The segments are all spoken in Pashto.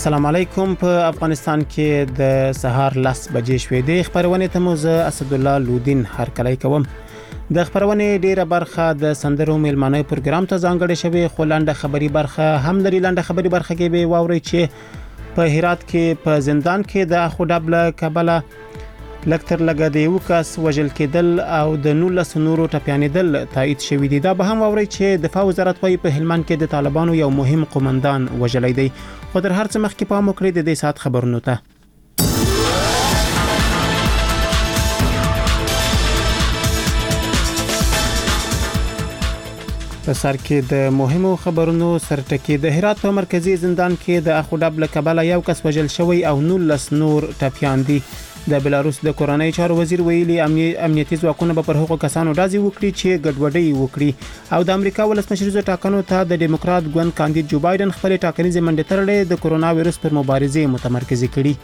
السلام علیکم. په افغانستان کې د سهار 10 بجې شوې د خبرونه ته مو زه اسد الله لودین هرکلی کوم. د خبرونه ډیره برخه د سندرو میلمانه پروګرام ته ځانګړې شوی، خو لنډه خبري برخه هم لري. لنډه خبري برخه کې به واوري چې په هرات کې په زندان کې د خودابله کبله لکتر لګا د یو کس وژل کېدل او د 19 نورو ټپیانېدل تایید شوی دی. دا به هم واوري چې دفاع وزارت وايي په هلمند کې د طالبانو یو مهم قومندان وژلی دی. خو تر هر څه مخکې پام وکړئ د دې ساعت خبرونو ته. په سر کې د مهمو خبرونو سرټکی. د هرات په مرکزی زندان کې د خودابله کبله یو کس وژل شوی او 19 نور ټپیان دي. د بلاروس د کورنۍ چارو وزیر ویلي امنیتي ځواکونه به پر هغو کسانو ډازې وکړي چې ګډوډي وکړي. او د امریکا ولسمشریزو ټاکنو ته د ډیموکرات ګوند کاندید جو بایدن خپل ټاکنیزې منډې تړلې د کرونا وایرس پر مبارزې متمرکز کړي.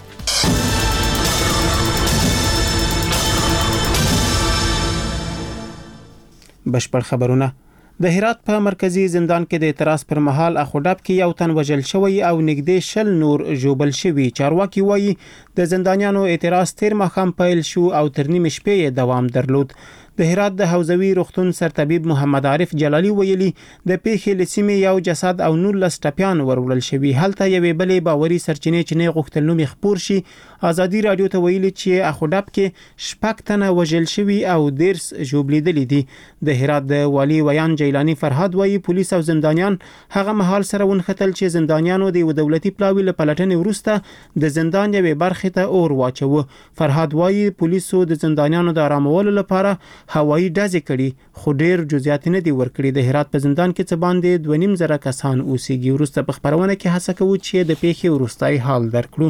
بشپړ خبرونه. د هرات په مرکزی زندان کې د اعتراض پر مهال اخوداب کې یو تن وژل شوی او نږدې 10 نور ژوبل شوی. چارواکي وایي د زندانیانو اعتراض تیر ماښام پیل شو او تر نیمه شپې دوام درلود. د هرات د حوزوي روغتون سرطبيب محمد عارف جلالي ویلي د پیښې لسیمه یو جسد او 19 ټپیان ورولل شوی. هلته یوې بلې باوري سرچینې چې نه غوښتل نوم خبر شي ازادي رادیو ته ویلي چې اخوداب کې شپږ تنه وژل شوی او 10 ژوبلیدل دي. د هرات د والی ویان جیلانی فرهاد وایي پولیس او زندانیان هغه مهال سره ونختل چې زندانیانو د دولتي پلاوی له پلټنې وروسته د زندان یوې برخې ته اور واچوه. فرهاد وایي پولیسو د زندانیانو د آرامولو لپاره هوایی ډزې کړي خو ډېر جزئیات نه دي ورکړي. د هرات په زندان کې څه باندې 2.5 کسان اوسېږي. وروسته په خبرونه کې هڅه کوو چې د پیښې وروستای حال درکړو.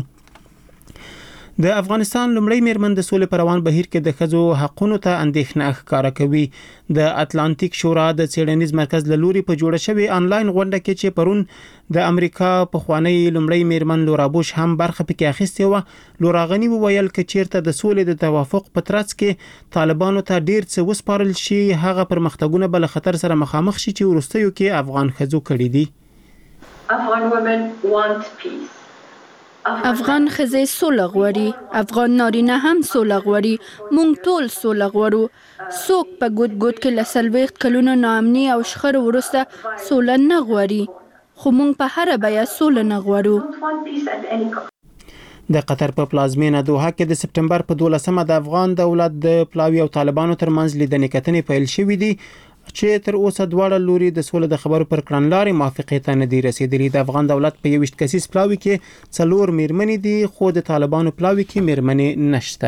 د افغانستان لومړی میرمن د سولې پر روان بهیر کې د ښځو حقوقو ته اندېښنه ښکاره کوي. د اتلانتیک شورا د څېړنیز مرکز له لوري په جوړه شوی آنلاین غونډه کې چې پرون د امریکا په خوانی لومړی میرمن لورا بوش هم برخه پکې اخیستې و. لورا غنی وویل چې چیرته د سولې د توافق په ترڅ کې طالبانو ته ډیر څه وسپارل شي هغه پرمختګونه بل خطر سره مخامخ شي چې ورستیو کې افغان ښځو کړی دي. Afghan women want peace. افغان ښځې سوله غواړي، افغان نارینه هم سوله غواړي، مونږ ټول سوله غواړو. څوک په ګوت ګوت کې له 40 کلونو ناامني او شخړو وروسته سوله نه غواړي، خو مونږ په هر بیه سوله نه غواړو. د قطر په پلازمینه دوحه کې د سپټمبر په 12مه د افغان دولت د پلاوی او طالبانو ترمنځ لیدنې کتنې پیل شوې دي چې تر اوسه دواړه لوري د سولې د خبرو پر کړنلارې موافقې ته نه دي رسیدلي. د افغان دولت په 21 کسیز پلاوی کې 4 میرمنې دي خو د طالبانو پلاوی کې میرمنې نشته.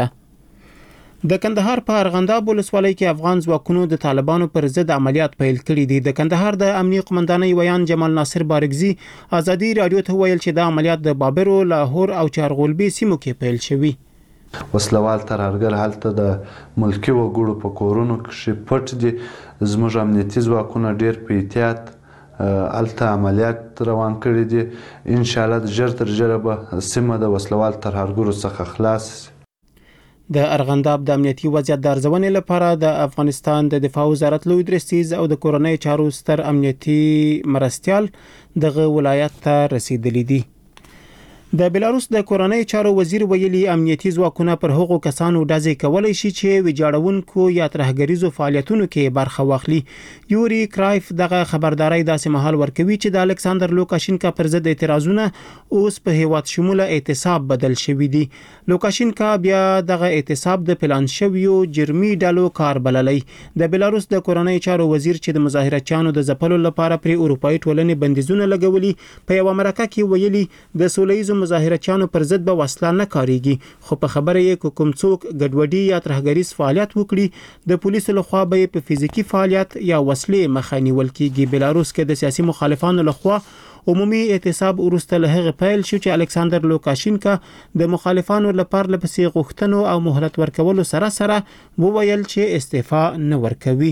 د کندهار په ارغنداب ولسوالۍ کې افغان ځواکونو د طالبانو پر ضد عملیات پیل کړي دي. د کندهار د امنیي قومندانۍ ویان جمال ناصر بارګزي ازادي رادیو ته ویل چې دا عملیات د بابر، لاهور او چارغولبي سیمو کې پیل شوي. وسلوال ترهګر هلته د ملکی وګړو په کورونو کې پټ دي. زموږ امنیتي ځواکونه ډیر په احتیاط هلته عملیات روان کړي دي. ان شاء الله ژر تر ژره به سیمه د وسلوال ترهګرو څخه خلاص شي. د ارغنداب د امنیتي وضعیت د ارزونې لپاره د افغانستان د دفاع وزارت لوی درستیز او د کورنۍ چارو ستر امنیتي مرستیال دغه ولایت ته رسیدلی دي. د بلاروس د کورنۍ چارو وزیر ویلي امنیتي ځواکونه پر هغو کسانو ډزې کولای شي چې ویجاړونکو یا ترهګریزو فعالیتونو کې برخه واخلي. یوري کرایف دغه خبرداري داسې مهال ورکوي چې د الکساندر لوکاشینکا پر ضد اعتراضونه اوس په هیواد شموله اعتصاب بدل شوی دي. لوکاشینکا بیا دغه اعتصاب د پلان شویو جرمي ډلو کار بللی. د بلاروس د کورنۍ چارو وزیر چې د مظاهرچیانو د ځپلو لپاره پر اروپایي ټولنې بندیزونه لګولي په یو مرکه کې ویلي د سولهییز مظاهرچیانو پر ضد به وسله نه کاریږي، خو په خبره یې کوم څوک ګډوډي یا ترهګریز فعالیت وکړي د پولیسو لخوا به په فزیکی فعالیت یا وسلې مخه نیول کیږي. بلاروس کې د سیاسي مخالفانو لخوا عمومي اعتصاب وروسته له هغه پیل شو چې الکساندر لوکاشینکا د مخالفانو لپاره لپسې غوښتنو او مهلت ورکولو سره سره وویل چې استعفا نه ورکوي.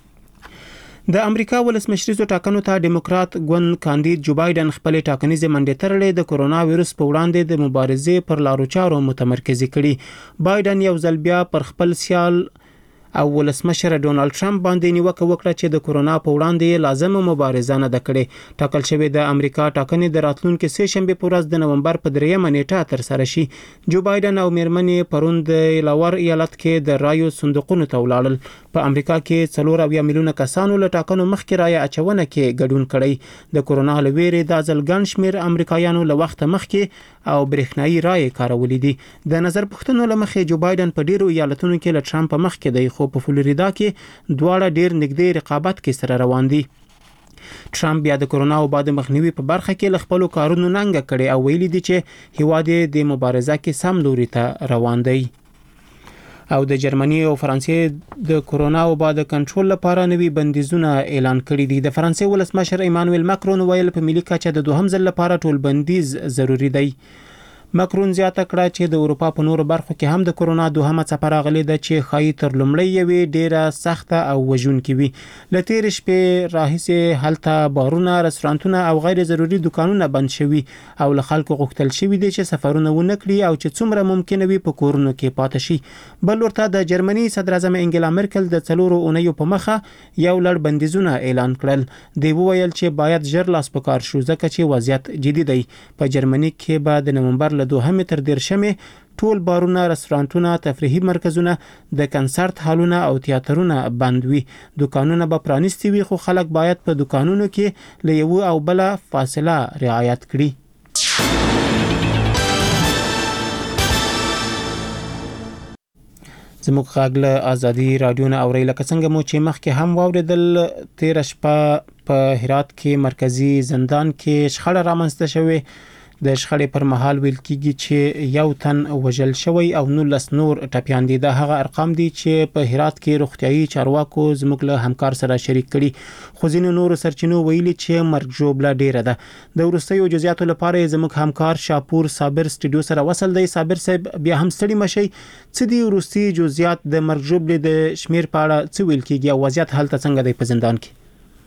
د امریکا ولسمشریزو ټاکنو ته ډیموکرات ګوند کاندید جو بایدن خپل ټاکنیزې منډې تړلې د کرونا وایرس په وړاندې د مبارزې پر لارو چارو متمرکز کړي. بایدن یو ځل بیا پر خپل سیال او ولسمشر ډونالد ټرمپ باندې نیوکه وکړه چې د کورونا په وړاندې لازمه مبارزه نه ده کړې. ټاکل شوی د امریکا ټاکنې د راتلونکي سه شنبه په ورځ د نومبر په 3 نیټه تر سره شي. جو بایدن او میرمنې پرون د لاور ایالت کې د رایو صندوقونو ته ولاړل. په امریکا کې 4 میلیونه کسانو له ټاکنو مخکې رایه اچونه کې ګډون کړی. د کورونا لویری د ځل ګڼ شمیر امریکایانو له وخت مخکې او برېښنايي رایې کارولې دي. د نظر پوښتنو لمخې جو بایدن په ډیرو ایالتونو کې له ټرمپ مخکې دی، خو په فلوریدا کې دواړه ډیر نږدې رقابت کې سره روان دي. ټرمپ بیا د کورونا او بعد مخنیوي په برخه کې ل خپل کارونو ننګ کړي او ویلي دي چې هیواد د مبارزه کې سم لوري ته روان دی. او د جرمني او فرانسې د کورونا او بعد کنټرول لپاره نوي بندیزونه اعلان کړي دي. د فرانسې ولسمشر ایمانوئل ماکرون ویل په ملي کچه د دوهم ځل لپاره ټول بندیز ضروری دی. ماکرون زیاته کړه چې د اروپا په نورو برخو کې هم د کورونا دوهمه څپه راغلې ده چې ښایي تر لومړۍ یوې ډیره سخته او وژونکې وي. له تېرې شپې راهیسې هلته بارونه، رستورانتونه او غیر ضروري دکانونه بند شوي او له خلکو غوښتل شوي دي چې سفرونه ونه کړي او چې څومره ممکنه وي په کورونو کې پاتې شي. بل ورته د جرمني صدر اعظم انګلا مرکل د 4 اونیو په مخه یو لړ بندیزونه اعلان کړل. دی وویل چې باید ژر لاس په کار شو ځکه چې وضعیت جدي دی. په جرمني کې به د نومبر دوهمې تر 13 ټول بارونه، رستورانتونه، تفریحي مرکزونه، د کنسرت هالونه او تیاترونه بند وي. دکانونه به پرانیستي وي خو خلک باید په دکانونو کې له یو او بل فاصله رعایت کړي. زموږ غږ له ازادي رادیو نه اوري. لکه څنګه مو چې مخکې هم واوریدل، 13 شپه په هرات کې مرکزی زندان کې شخړه رامنځته شوې. د شخړې پر مهال ویل کیږي چې یو تن وژل شوی او 19 نور ټپیان دي. دا هغه ارقام دي چې په هرات کې روغتيایي چارواکو زموږ له همکار سره شریک کړي. خو ځینو نورو سرچینو ویلي چې مرګ ژوبله ډیره ده. د وروستیو جزئیاتو لپاره زموږ همکار شاپور صابر سټوډیو سره وصل دی. صابر صاحب بیا هم ستړي مشي، څه دي وروستي جزئیات د مرګ ژوبلې د شمیر په اړه څه ویل کیږي او وضعیت هلته څنګه دی په زندان کې؟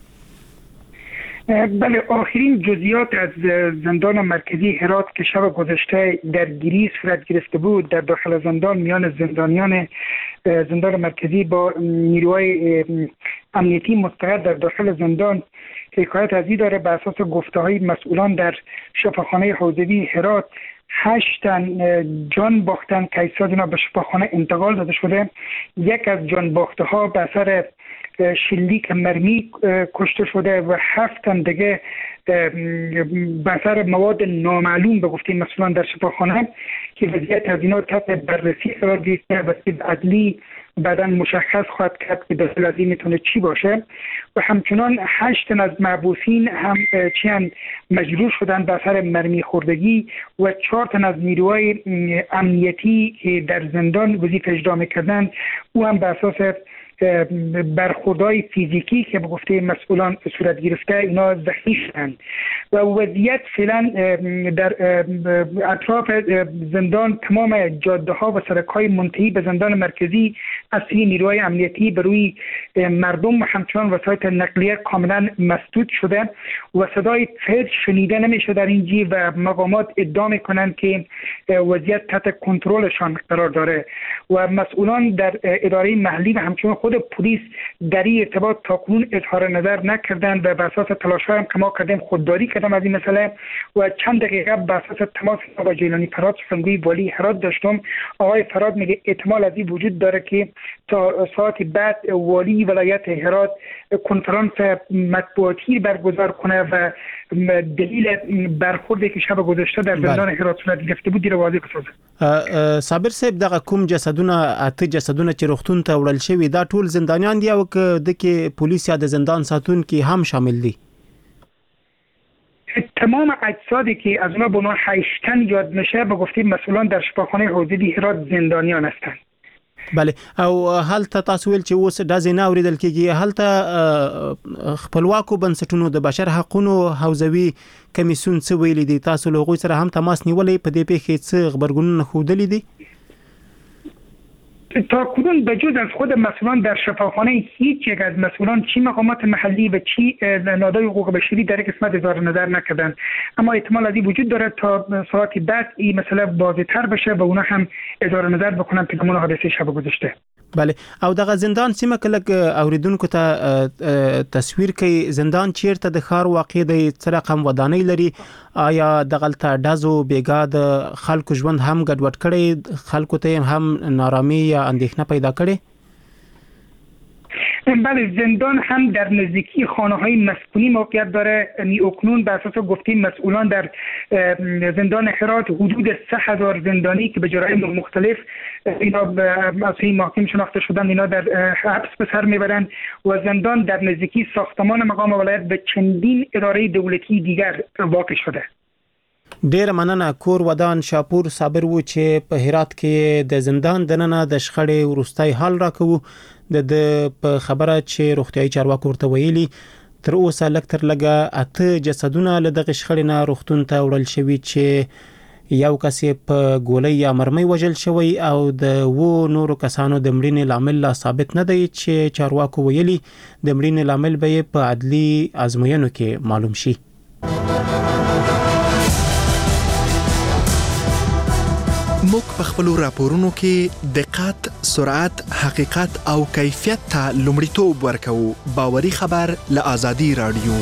بله، آخرین جزئیات از زندان مرکزی هرات که شب گذشته درگیری صورت گرفته بود در داخل زندان میان زندانیان زندان مرکزی با نیروهای امنیتی مستقر در داخل زندان حکایت از این داره. بر اساس گفته‌های مسئولان در شفاخانه حوزوی هرات 8 تن جان باختن که ایستاد اینا به شفاخانه انتقال داده شده. یک از جان باخته ها به اثر شلیک مرمی کشته شده و 7 تن دیگه به اثر مواد نامعلوم به گفته مسئولان در شفاخانه که وضعیت از اینا تحت بررسی قرار گرفته و وکیل عدلی بعدا مشخص خواهد کرد که داخل از این میتونه چی باشه. و همچنان 8 تن از محبوسین هم چیان مجروح شدن به اثر مرمی خوردگی و 4 تن از نیروهای امنیتی که در زندان وظیفه اجرا میکردن او هم به اساس برخوردهای فیزیکی که به گفته مسئولان صورت گرفته اینا زخمی شدند و وضعیت فعلا در اطراف زندان تمام جاده ها و سرک های منتهی به زندان مرکزی از سوی نیروهای امنیتی به روی مردم و همچنان وسایل نقلیه کاملا مسدود شده و صدای فیض شنیده نمیشه در اینجا و مقامات ادعا میکنند که وضعیت تحت کنترلشان قرار داره و مسئولان در اداره محلی و همچنان خود پلیس در این ارتباط تاکنون اظهار نظر نکردند و بر اساس تلاش‌های هم که ما کردیم خودداری کردم از این مسئله و چند دقیقه بر اساس تماس با جیلانی فراد سخنگوی والی هرات داشتم. آقای فراد میگه احتمال از این وجود داره که تا ساعت بعد والی ولایت هرات کنفرانس مطبوعاتی برگزار کنه و دلیل برخوردی که شب گذشته در زندان هرات صورت گرفته بود رو واضح بسازه. صابر صاحب دغه کوم جسدونه اته جسدونه چې روغتون ته وړل شوی دا ټول زندانیان دي او د کې پولیس یا د زندان ساتونکو هم شامل دي؟ تمام اجسادی که از اونها به عنوان 8 تن یاد میشه به گفته مسئولان در شفاخانه حوزوی هرات زندانیان هستند. بله، او هلته تاسو ویل چې اوس داسې نه اوریدل کېږي، هلته خپلواکو بنسټونو د بشر حقوقو حوزوي کمیسیون څه ویلي دي؟ تاسو له هغوی سره هم تماس نیولې؟ په دې پیښې څه خبرګونونه ښودلي دي؟ تا کنون به جز از خود مسئولان در شفاخانه هیچ یک از مسئولان چی مقامات محلی و چی نهادهای حقوق بشری در قسمت اظهار نظر نکردن، اما احتمال از این وجود داره تا ساعتی بعد این مسئله واضح‌تر بشه و اونا هم اظهار نظر بکنن پیرامون حادثه شب گذشته. بله او دغه زندان سیمه کله اوریدونکو ته تصویر کوي زندان چیرته د ښار واقع دی څه رقم ودانۍ لري آیا دغلته ډزو بیګا د خلکو ژوند هم ګډوډ کړي خلکو ته هم نارامي یا اندېښنه پیدا کړي بله زندان هم در نزدیکی خانه های مسکونی موقعیت داره. اکنون به اساس گفته مسئولان در زندان هرات حدود 3000 زندانی که به جرایم مختلف اینا از این محاکم شناخته شدن اینا در حبس به سر میبرند و زندان در نزدیکی ساختمان مقام ولایت به چندین اداره دولتی دیگر واقع شده. ډیر مننه کور ودان شاپور صابر و چې په هرات کې د زندان دننه د شخړې ورستای حال راکوو د په خبره چې روغتيایي چارواکو ورته ویلي تر اوسه لکتر لګه اته جسدونه له دغه شخړې نه روغتون ته وړل شوی چې یو کس په ګولۍ یا مرمۍ وژل شوی او د وو نورو کسانو د مړینې لامل لا ثابت نه دی چې چارواکو ویلي د مړینې لامل به په عدلي ازموینو کې معلوم شي. موږ په خپل راپورونو کې دقت، سرعت، حقیقت او کیفیت ته لومړیتوب ورکوو. باوري خبر له آزادي رادیو.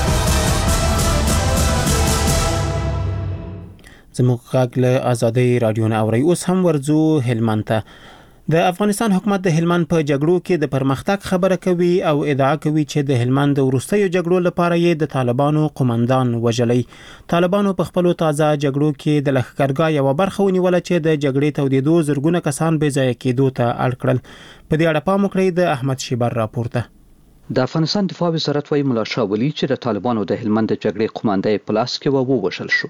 زموږ غږ له آزادي رادیو نه اوري. اوس هم ورځو هلمند ته. د افغانستان حکومت د هلمند په جګړو کې د پرمختګ خبره کوي او ادعا کوي چې د هلمند وروستیو جګړو لپاره یې د طالبانو قومندان وژلی. طالبانو په خپل تازه جګړو کې د لښکرګاه یو برخه ونیول چې د جګړې تودیدو زرګونه کسان بې ځایه کېدو ته اړ کړل. په دې اړه پام وکړئ د احمد شیبر راپورته. د افغانستان دفاع وزارت وايي ملا شاه ولی چې د طالبانو د هلمند جګړې قومندان په لاس کې ووژل شو.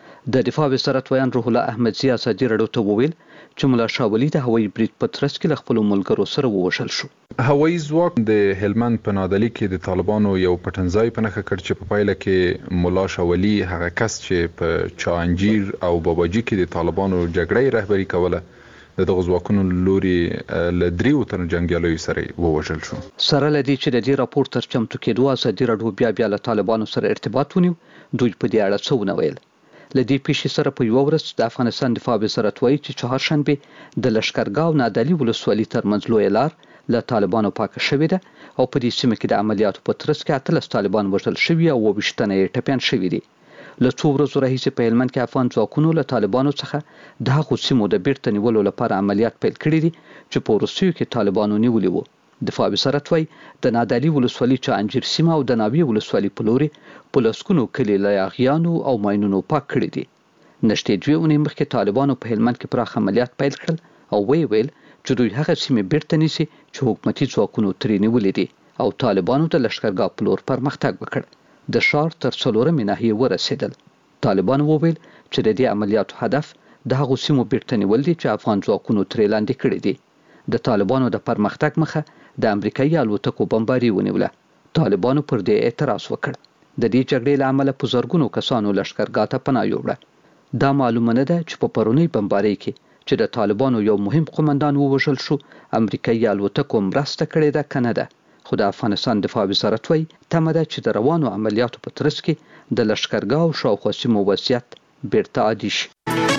د دفاع وزارت ویان روح الله احمدزي ازادي رادیو ته وویل چې ملا شاه ولی د هوایي برید په ترڅ کې له خپل ملګرو سره ووژل شو. هوایي ځواک د هلمند په نادلي کې د طالبانو یو پټنځای په نښه کړ چې په پایله کې ملا شاه ولی هغه کس چې په چانجیر او باباجي کې د طالبانو جګړې رهبري کوله د دغه ځواکونو لوري له دریو تن جنگیالیو سره ووژل شو. سره لدی چې د دې راپور تر چمتو کېدو ازادي رادیو بیا له طالبانو سره ارتباط ونیو دوی په دې اړه څه ونه ویل. لدی پیښې سره په یو ورځ د افغانستان دفاع وزارت وایي چې چهارشنبه د لشکرګاه او نادعلي ولسوالۍ ترمنځ لوی لار له طالبانو پاکه شوې ده او په دې سیمه کې د عملیاتو په ترڅ کې 13 طالبان وژل شوي او 20 تنه یې ټپیان شوي دي. له څو ورځو راهیسې په هلمند کې افغان ځواکونو له طالبانو څخه د هغو سیمو د بیرته نیولو لپاره عملیات پیل کړي دي چې په وروستیو کې طالبانو نیولي وو. دفاع وزارت وايي د نادعلي ولسوالۍ چانجیر سیمه او د ناوی ولسوالۍ په لوري په لسکونو کلي له یاغیانو او ماینونو پاک کړي دي. نشته دوی اونۍ مخکې طالبانو په هلمند کې پراخ عملیات پیل کړل او ویل چې دوی هغه سیمه بیرته نیسي چې حکومتي ځواکونو ترې نیولې دي او طالبانو د لشکرګاه په لور پرمختګ وکړ. د ښار تر 4 ناحیې ورسېدل. طالبان وویل چې د دې عملیاتو هدف د هغو سیمو بیرته نیول دي چې افغان ځواکونو ترې لاندې کړي دي. د طالبانو د پرمختګ مخه د امریکایي الوتکو بمباري ونیوله. طالبانو پر دې اعتراض وکړ. د دې جګړې له امله په زرګونو کسانو لشکرګاه ته پناه یووړه. دا معلومه نه ده چې په پرونی بمباري کې چې د طالبانو یو مهم قومندان ووژل شو امریکایي الوتکو مرسته کړې ده کنه ده. خو د افغانستان دفاع وزارت وايي تمه ده چې د روانو عملیاتو په ترڅ کې د لشکرګاه او شاوخوا سیمو وضعیت بیرته عادي شي.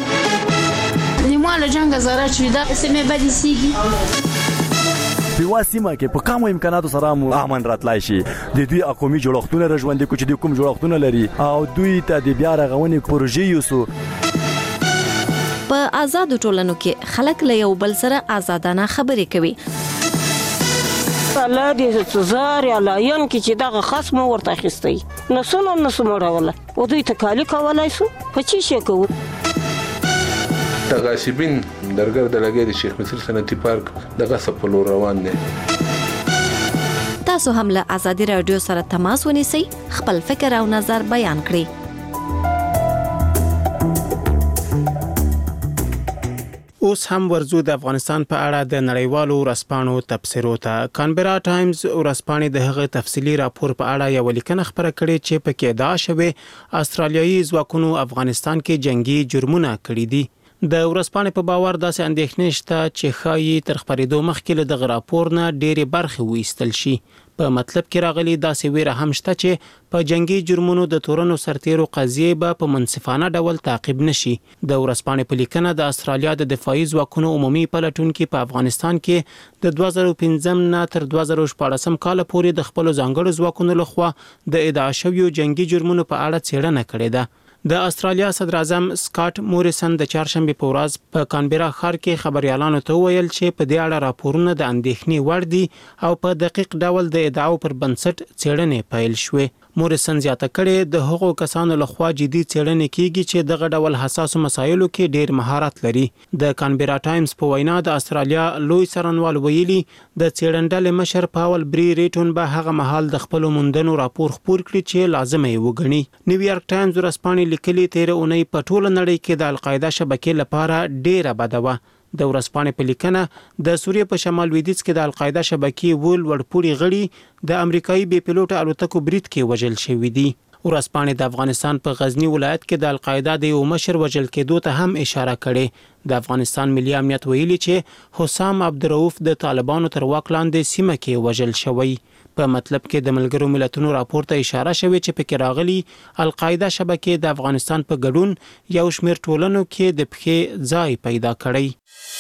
نیمه جنگ زاره چې دا سیمه بدی سیږي په واسمه کې په کوم امکاناتو سره امن راتلای شي. د دوی قومي جوړښتونه رژوندې کوچ د کوم جوړښتونه لري او دوی ته د بیا رغونې پروژې یوسو. په آزاد ټولنو کې خلک له یو بل سره آزادانه خبرې کوي. الله دې سزار یا لاین کې چې دغه خصم ورته اخیستی نسو مړوله او دوی تکالی کولای سو په چی شي کوو. تغاسبین درګر د لګي د شیخ مصر صنعتي پارک د غصب په لور روان دي. تاسو هم له آزادي رادیو سره تماس ونیسئ خپل فکر او نظر بیان کړئ. اوس هم ورزو د افغانستان په اړه د نړیوالو ورځپاڼو تبصرو ته. کانبرا ټایمز ورځپاڼې د هغه تفصیلي راپور په اړه یو لیکنه خبره کړې چې پکې ادعا شوې استرالیایي ځواکونو افغانستان کې جنگي جرمونه کړي دي. د ورځپاڼې په باور داسې اندېښنې شته چې ښایي تر خپرېدو مخکې له دغه راپور نه ډېرې برخې وایستل شي. په مطلب کې راغلي داسې ویره هم شته چې په جنگي جرمونو د تورنو سرتیرو قضیې به په منصفانه ډول تعقیب نشي. د ورځپاڼې په لیکنه د استرالیا د دفاعي ځواکونو عمومي پلټونکي په افغانستان کې د 2015 نه تر 2014 کال پورې د خپل ځانګړو ځواکونو لخوا د ادعا شویو جنگي جرمونو په اړه څېړنه کړې ده. د استرالیا صدر اعظم سکاټ موریسن د چهارشنبه په ورځ په کانبرا ښار کې خبريالانو ته ویل چې په دې اړه راپورونه د اندېښنې وړ دي او په دقیق ډول د ادعاو پر بنسټ څېړنې پیل شوې. موریسن زیاته کړې د هغو کسانو لخوا جدي څېړنې کیږي چې دغه ډول حساسو مسایلو کې ډېر مهارت لري. د کانبرا ټایمز په وینا د استرالیا لوی څارنوال ویلي د څېړندلې مشر پاول بری ریټون به هغه مهال د خپل موندنو راپور خپور کړي چې لازمه یې وګڼي. نیویارک ټایمز ورځپاڼې لیکلي تیر اونۍ په ټوله نړۍ کې د القاعده شبکې لپاره ډېره بده وه. د ورځپاڼې په لیکنه د سوریې په شمال لویدیځ کې د القاعده شبکې وړپوړي غړي د امریکایي بې پیلوټه الوتکو برید کې وژل شوي دي. ورځپاڼې د افغانستان په غزنی ولایت کې د القاعده د یو مشر وژل کېدو ته هم اشاره کړې. د افغانستان ملي امنیت ویلي چې حسام عبدالرؤف د طالبانو تر واک لاندې سیمه کې وژل شوی. په مطلب کې د ملګرو ملتونو راپور ته اشاره شوې چې پکې راغلي القاعده شبکې د افغانستان په ګډون یو شمېر ټولنو کې د پخې ځای پیدا کړی.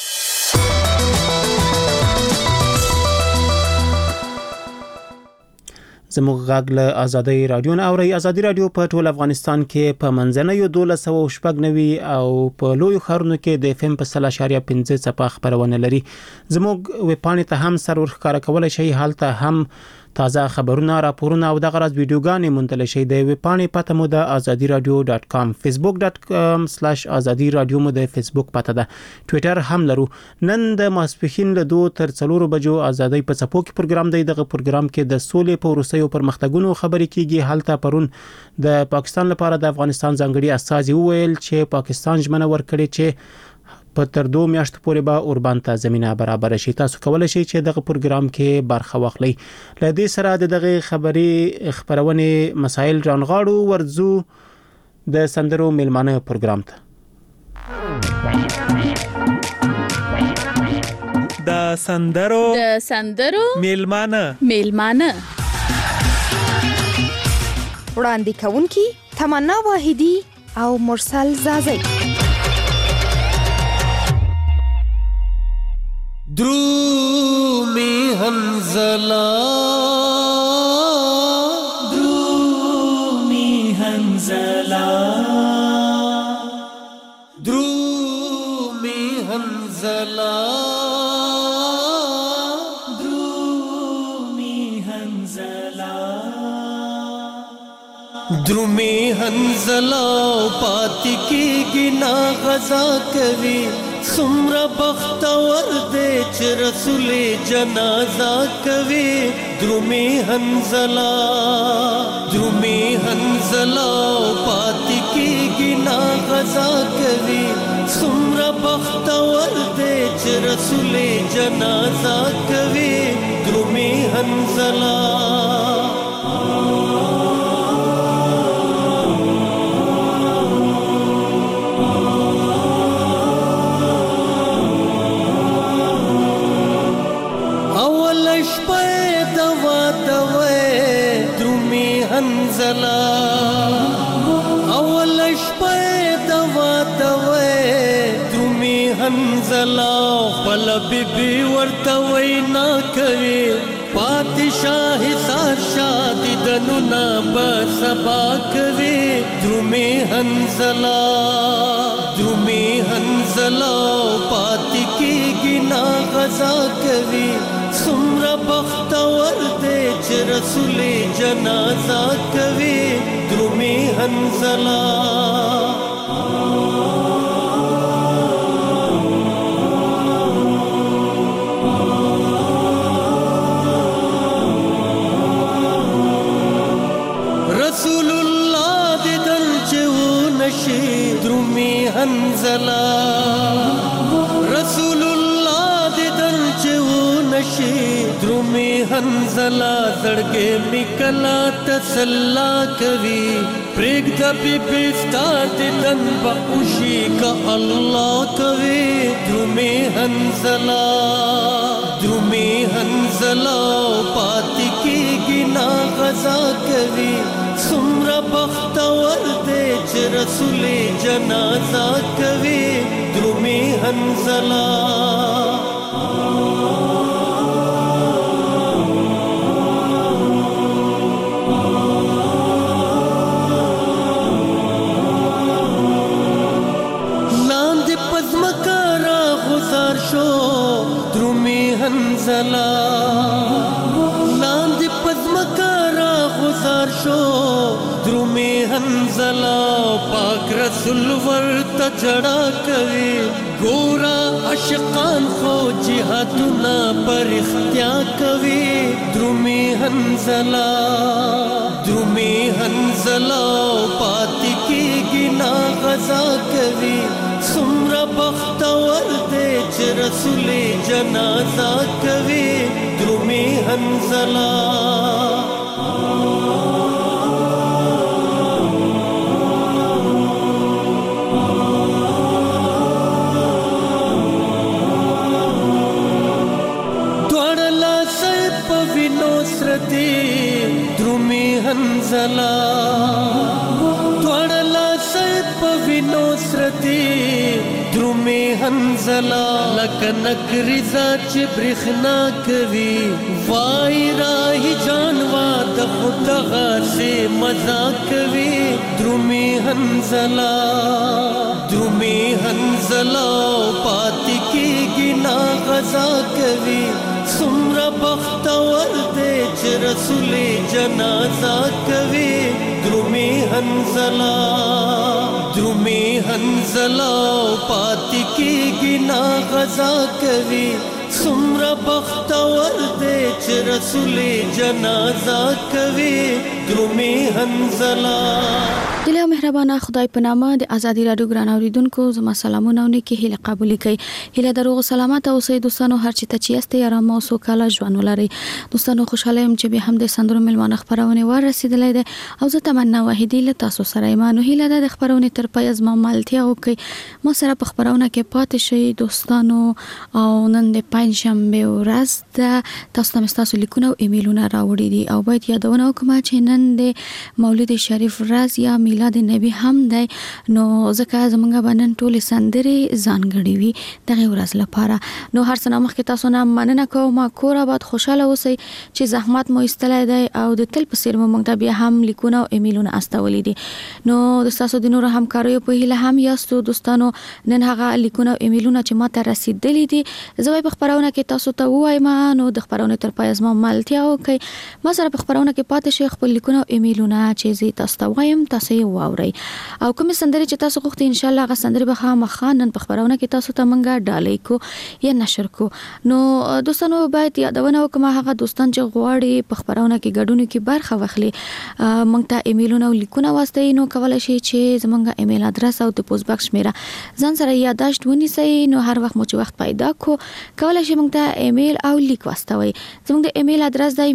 زموږ غږ له ازادي رادیو نه اوري. ازادي رادیو په ټول افغانستان کې په منځنیو 1290 او په لوی ښارونو کې د FM په 0.5 څپه خبرونه لري. زموږ ویبپاڼې ته هم سر ورښکاره کولای شي. حالته هم تازه خبرونه، راپورونه او دغه راز ویډیوګانې موندل شي. د ویبپاڼې پته مو د azadiradio.com، facebook.com/azadi radio مو د فیسبوک پته ده. ټوئیټر هم لرو. نن د ماسپښین له 2 تر 4 بجو ازادي په څپو کې پروګرام دی. دغه پروګرام کې د سولې په وروستیو پرمختګونو خبرې کیږي. حالته پرون د پاکستان لپاره د افغانستان ځانګړي استازي وویل چې پاکستان ژمنه ورکړي چې په تر 2 میاشتو پورې به اوربان ته زمينه برابر شي. تاسو کولای شئ چې دغه پروګرام کې برخه واخلئ. له دې سره دغه خبرونه مسائل رانغاړو. ورځو د سندرو میلمانه پروګرام ته. د سندرو میلمانه وړاندې کوونکی تمنا واحدی او مرسل زازی. درومی هنزلا درومی هنزلا پاتی کی گنا غزا کوي سمرا بختور دے چ رسول جنازہ کوي. درومی هنزلا پاتی کی گنا غزا کوي سمرا بختور دے چ رسول جنازہ کوي. درومی هنزلا اول شپه دوا درومی هنزلا خپل بیبي ورته وینا کوي پادشاه سار شادي دنونه بسبا کوي. درومی هنزلا پاتې کېږي نا غزا کوي څومره بختور دی چې رسول جنازه کوي. درومی هنزلا رسول الله دې درچو نشي. درومی هنزلا رسول الله دې درچو نشي. درومی هنزلا زړګې میکلا تسلا کوي پرېګ د بیبي ستاد دن بخوشي کا الله کوي. درومی هنزلا پاتې کی غزا کوي څومره بختور دی چې رسول جنازه کوي درومي حنزله حنزلا لاندې پزمکا را غزار شو درومي حنزلا پاک رسول ورته جڑا کوي ګورا عاشقان خو جهادونه پر اختیا کوي درومي حنزلا پاتې کېږي نا غزا کوي څومره بختور دی چې رسول جنازه کوي درومي حنزلا دواړه لاسه په وینو سره دي درومي حنزلا دواړه لاسه په وینو سره دي درومي حنزلا لکه نکریزه چې برېښنا کوي وای راهي جانوا د خدغه سي مزا کوي درومي حنزلا پاتې کېږي نا غزا کوي څومره بختور دی چې رسول جنازه کوي درومي حنزلا پاتې کېږي نا غزا کوي څومره بختور دی چې رسول جنازه کوي درومي حنزلا. دله مهربانه خدای په نامه د ازادي رادیو ګران اوریدونکو زما سلامونه او نیکی هیله قبول کړئ. هیله دروغ سلامت او سید دوستانو هر چی ته چیسته آرام او سوکاله ژوند ولرئ. دوستانو خوشاله يم چې به هم د سندرو ملمانه خبرونه ور رسیدلې ده او زه تمنا واحدی له تاسو سره ایمانو هیله د خبرونه تر پای از ما مالتیا او کوي ما سره په خبرونه کې پاتې شي دوستانو او نن د پنځشنبه ورځ ده تاسو ته تاسو لیکونه او ایمیلونه راوړي دي او باید یادونه وکم چې نن د مولد شریف ورځ یا میلاد نبی هم دی نو ځکه زمونږ باندې ټول سندري ځانګړي وي دغه ورځ لپاره نو هر څه مخکې تاسو نه مننه کوم کور آباد خوشاله اوسئ چې زحمت مو استلای دی او د تل په سیر مونږ ته بیا هم لیکونه او ایمیلونه استولې دي نو د تاسو د نور همکاریو په هیله هم یاستو دوستانو نن هغه لیکونه او ایمیلونه چې ماته رسیدلې دي زه په خبرونه کې تاسو ته وایم نو د خبرونه تر پای از ما ملتیا او کوي ما سره په خبرونه کې پاتې شي خپل لیکونه او ایمیلونه چې زی تاسو ته وایم تاسو یې واورئ او کوم سندري چې تاسو غوښتي ان شاء الله هغه سندري به خامخانن په خبرونه کې تاسو ته منګه ډالې کو یا نشر کو نو دوستانو باید یادونه وکم هغه دوستان چې غواړي په خبرونه کې ګډون کې برخه واخلي مونږ ته ایمیلونه او لیکونه واستئ نو کولای شي چې زمونږ ایمیل ادرس او د پوسټ باکس میرا ځان سره یاداشت ونیسئ نو هر وخت مو چې وخت پیدا کو کولای شي مونږ ته ایمیل او لیک واستوي زمونږ د ایمیل ادرس دی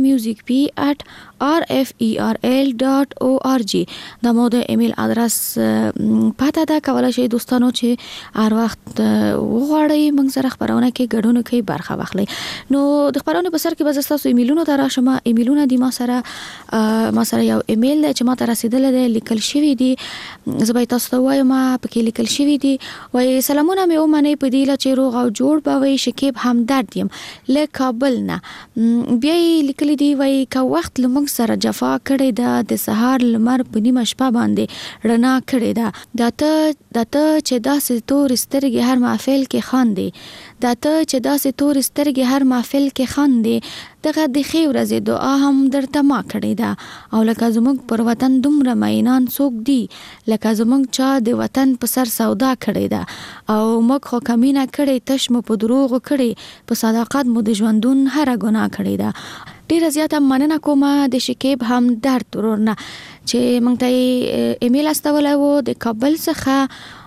musicp@rferl.org دا مو د ایمیل ادرس پاته دا کولای شي دوستانو چې هر وخت وغواړئ موږ سره خبرونه کې ګډون کوي برخه واخلئ نو د خبرونه په سر کې به تاسو ایمیلونه ته راشم ایمیلونه دی ما سره یو ایمیل چې ما ته رسیدل دی لیکل شوی دی زبې تاسو ته وایم په کې لیکل شوی دی وای سلامونه مې ومنه په دې لا چې روغ او جوړ بوي شکیب همدرد یم له کابل نه بیا لیکل دی وای کا وخت لمغ سره جفا کړي د سهار لمر په نیمه شپه باندې رڼا کړي دته چې داسې تور سترګې هر محفل کې خاندي دته چې داسې تور سترګې هر محفل کې خاندي دغه د خیر ورځې دعا هم درته ما کړې ده او لکه زموږ پر وطن دومره مینان څوک دي لکه زموږ چا د وطن په سر سودا کړې ده او موږ خو کمینه کړې تش مو په دروغ کړې په صداقت مو د ژوندون هر ګناه کړې ده ډیره زیاته مننه کوم د شکیب هم درد ورونه چې مونږ ته ایمیل استولای وو د کابل څخه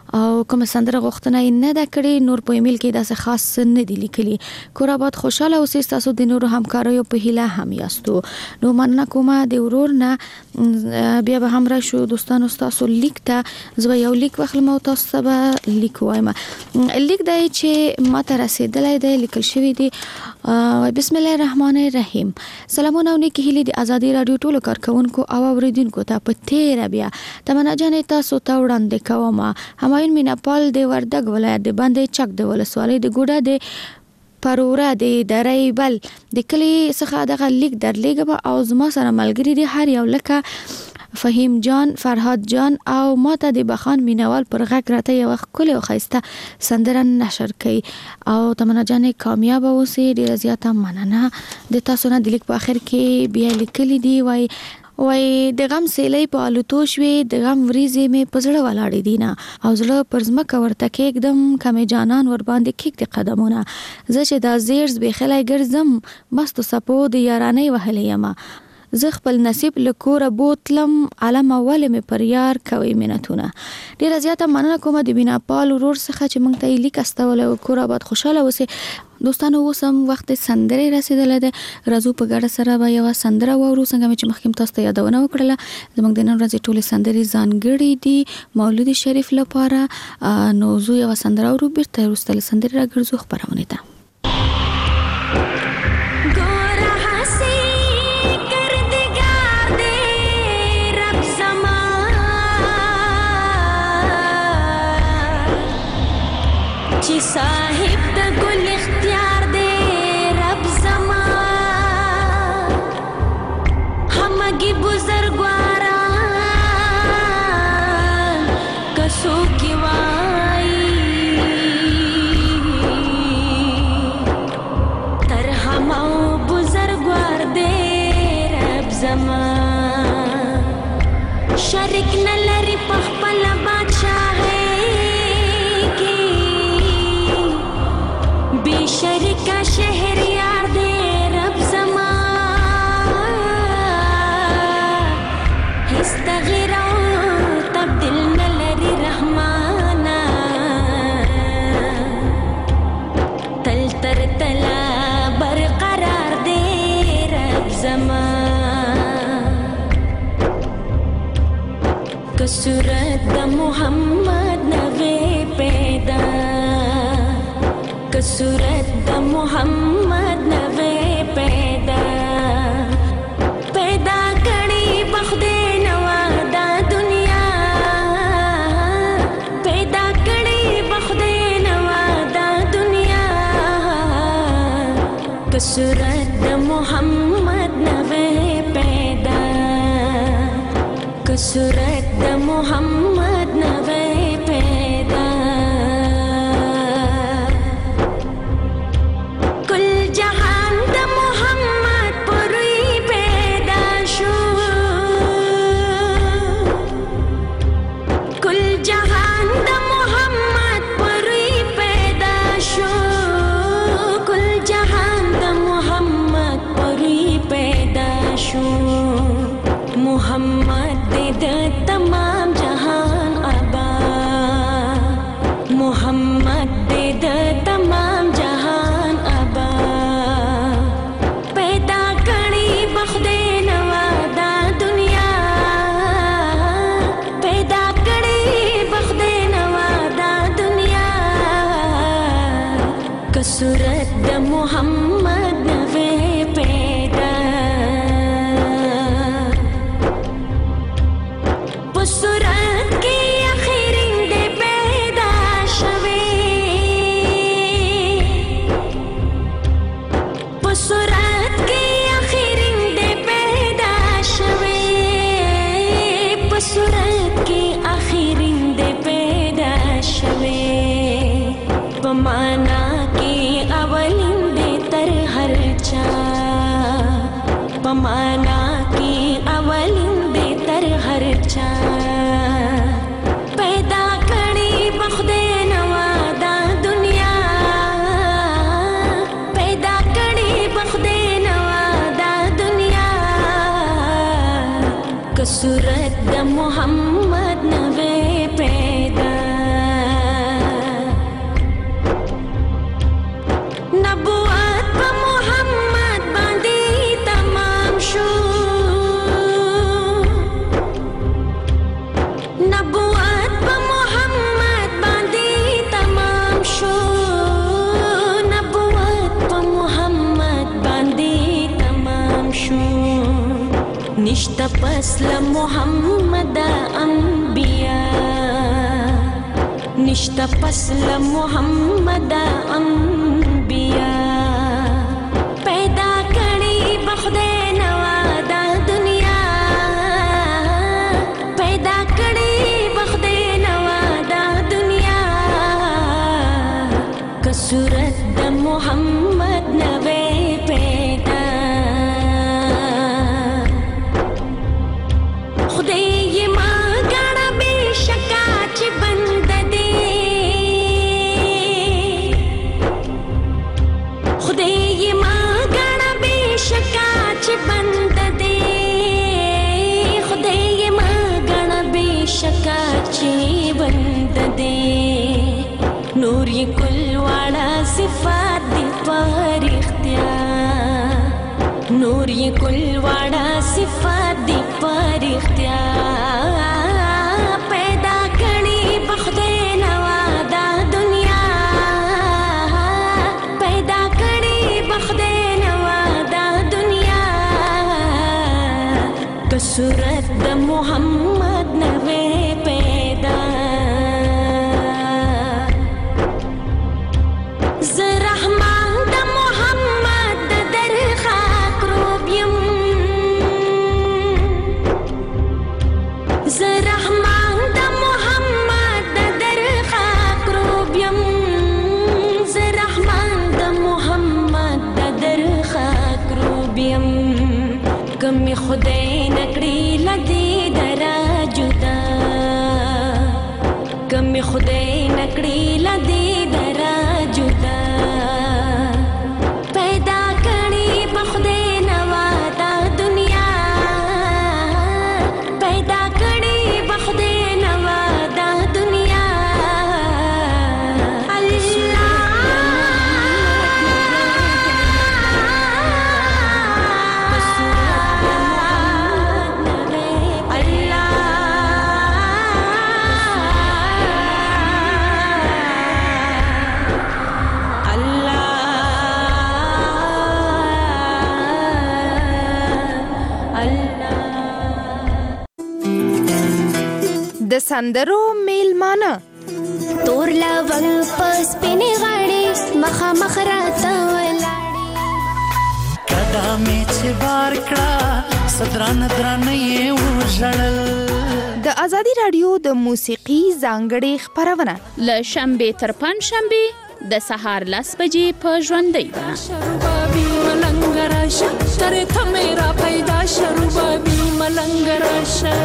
او کوم سندره غوښتنه یې نه ده کړې، نور په ایمیل کې داسې خاص نه دی لیکلي. کور آباد خوشاله اوسئ، تاسو د نورو همکاریو په هیله هم یاستو. نو مننه کوم د ورور نه. بیا به هم راشو دوستانو، تاسو لیک ته زه یو لیک واخلم او تاسو به لیک وایم. لیک دی چې ماته رسیدلی دی، لیکل شوی دی. بسم الله الرحمن الرحیم. سلامونه او نیکی هیلې د ازادي رادیو ټولو کارکونکو او اوریدونکو ته په تیره بیا تمنا جانې تاسو ته وړاندې کوم. همایون میناپال د وردګ ولایت د بندې چک د ولسوالۍ د ګوډه د پرورا د درې بل د کلی څخه دغه لیک درلېږم او زما سره ملګری دی هر یو لکه فهیم جان، فرهاد جان او ماته د بخان مینوال پر غږ راته یو ښکلې او ښایسته سندره نشر کړي او تمنا جانې کامیاب اوسئ. ډېره زیاته مننه. د تاسو نه د لیک په آخر کې بیا لیکلي دي وای د غم سیلۍ په الوتو شوې، د غم وریځې مې په زړه ولاړې دي نه او زړه پر ځمکه ورته کېږدم کمې جانان ور باندې کېږدي قدمونه. زه چې دا زیر زبېښلی ګرځم مستو څپو د یارانۍ وهلې یمه. زه خپل نصیب له کوره بوتلم علمه ولې مې پر یار کوي منتونه. ډېره زیاته مننه کومه د میناپال ورور څخه چې موږ ته یې لیک استولی او کور آباد خوشحاله اوسئ. دوستانو اوس هم وخت سندرې رسیدلی دی، راځو په ګډه سره به یوه سندره واورو. څنګه مې چې مخکې تاسو ته یادونه وکړله زموږ د نن ورځې ټولې سندرې ځانګړې دي مولود شریف لپاره. نو زه یوه سندره اورو، بیرته وروسته له سندرې راګرځو خپرونې ته. چې صاحب د ګل اختیار دی رب زما، همګي بزرګواران کسو کی وای تر همو بزرګوار دی رب زما. شریک نه لري په خپل بادشاہي شریکا شهریار دے رب زما، هیڅ تغییر او تبدیل نه لري رحمانا، تل تر تلا برقرار دے رب زما. که صورت د محمد نوی پیدا، که صورت د محمد نوی پیدا پیدا کړي بخدای نوا دا دنیا، پیدا کړي بخدای نوا دا دنیا. که صورت د محمد نوی پیدا، که صورت د محمد نوی پیدا. محمد دے د تمام جهان ابا، محمد دے د تمام جهان ابا. پیدا کړي بخدای نوا دا دنیا، پیدا کړي بخدای نوا دا دنیا. که صورت د محمد نوی پیدا، صورت کی آخرین دے پیدا شوی، صورت کی آخرین دے پیدا شوی، صورت کی آخرین دے پیدا شوی. پمانا کی اولین دے تر ہر چا، پمانا کی اولین دے تر ہر چا. پیدا کړي بخدای نوا دا دنیا، پیدا کړي بخدای نوا دا دنیا. که صورت د محمد نوی پیدا، نشتا پسل محمد انبیا نشتا پسل محمد انبیا پیدا کړي بخدای نوا دا دنیا پیدا کړي بخدای نوا دا دنیا کسورت د محمد نوې پیدا خدای ما ګړه به شکا چې بند دې خدای ما ګړه به شکا چې بند دې خدای ما ګړه به شکا چې بند دې نور یې کل واړه صفات دې پر اختیار نور یې کل واړه صفات دې پر اختیار پیدا کړي بخدای نوا دا دنیا پیدا کړي بخدای نوا دا دنیا که صورت د محمد نوې پیدا زه رحمان د محمد د در خاک روب یم زه رحمان د محمد د در خاک روب یم زه رحمان د محمد د در خاک روب یم کمی خدای نکړي لدی درا جدا کمی خدای نکړي لدی درا جدا پیدا کړي بخدای نوا دا دنیا پیدا کړي بخدای نوا دا دنیا د سندرو میلمانه تور لونګ پس پینې غاړي مخامخ راته ولاړې کدا مې چې بار کړه صدران درانه یې وژړل د ازادي رادیو د موسیقي ځانګړې خبرونه ل شنبه تر پنځ شنبه د سهار 10 بجې په ژوندۍ شربابي ملنګ راشه ترې ته میرا پیدا شربابي ملنګ راشه